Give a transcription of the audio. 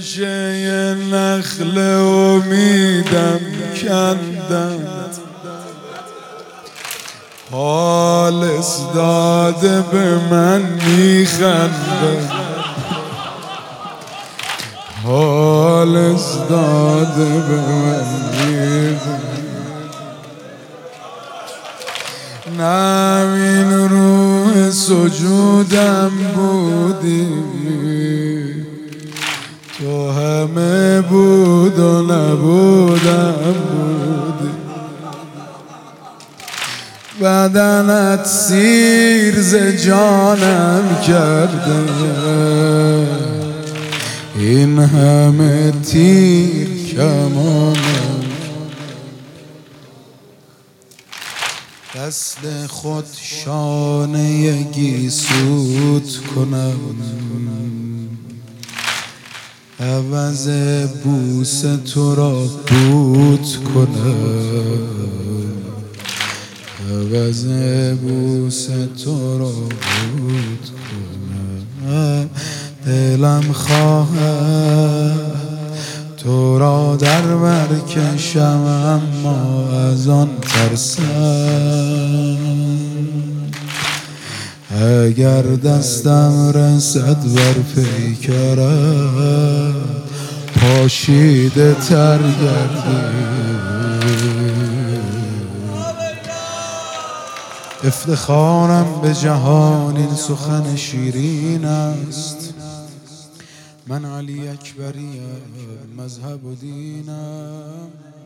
ریشه نخل امیدم کندند، حالش داده به من میخندند، حالش داده به من میخندند. نمین روح سجودم بودی، تو همه بود و نبودم بودی. بدنت سیر ز جانم کرده، این همه تیر کمانم. دست خود شانه گیسوت کنم، عوض بوس تو را بود کنم، عوض بوس تو را بود کنم. دلم خواهد تو را در بر کشم، اما از آن ترسم اگر دستم رسد بر پیکرت، پاشیده تر گردی. افتخارم به جهان این سخن شیرین است، من علی اکبریم مذهب و دینم.